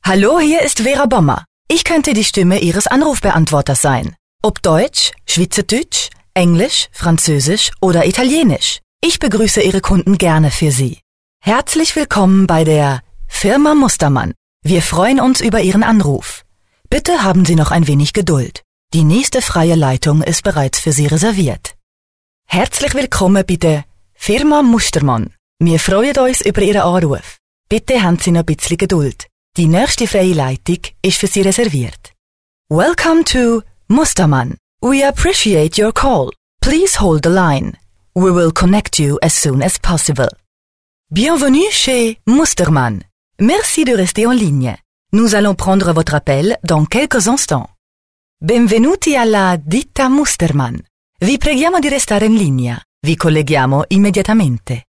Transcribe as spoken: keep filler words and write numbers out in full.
Hallo, hier ist Vera Bommer. Ich könnte die Stimme Ihres Anrufbeantworters sein. Ob Deutsch, Schweizerdeutsch, Englisch, Französisch oder Italienisch. Ich begrüße Ihre Kunden gerne für Sie. Herzlich willkommen bei der Firma Mustermann. Wir freuen uns über Ihren Anruf. Bitte haben Sie noch ein wenig Geduld. Die nächste freie Leitung ist bereits für Sie reserviert. Herzlich willkommen bei der Firma Mustermann. Wir freuen uns über Ihren Anruf. Bitte haben Sie noch ein bisschen Geduld. Die nächste freie Leitung ist für Sie reserviert. Welcome to Mustermann. We appreciate your call. Please hold the line. We will connect you as soon as possible. Bienvenue chez Mustermann. Merci de rester en ligne. Nous allons prendre votre appel dans quelques instants. Benvenuti alla ditta Mustermann. Vi preghiamo di restare in linea. Vi colleghiamo immediatamente.